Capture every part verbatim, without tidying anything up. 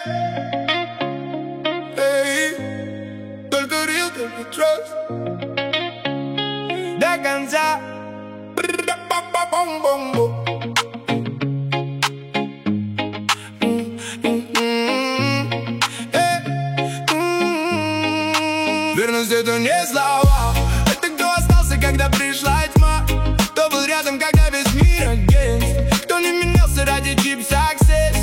Эй, только real, только trust. До конца. Верность — это не слова. Это кто остался, когда пришла тьма. Кто был рядом, когда весь мир against. Кто не менялся ради cheap success.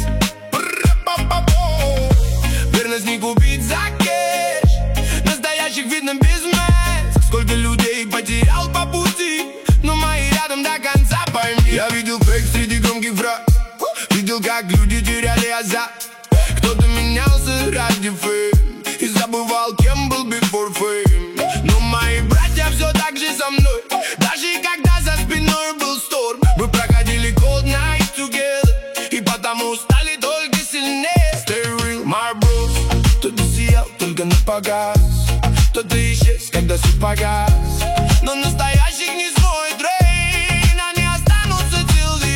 Верность не купить за кэш. Настоящих видно без масок. Сколько людей потерял по пути, но мои рядом до конца, пойми. Я видел фейк среди громких фраз. Видел, как люди теряли азарт. Кто-то менялся ради фейм и забывал, кем был before fame. Но мои братья все так же со мной. Даже когда за спиной был шторм. Мы проходили cold night together, и потому стали только сильнее. Stay real, my bros. Кто-то сиял только на показ, кто-то исчез, когда свет погас. Но настоящих не смоет рейн, они останутся till the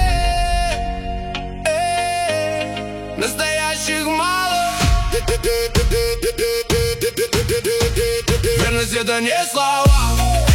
end. Настоящих мало. Верность — это не слова.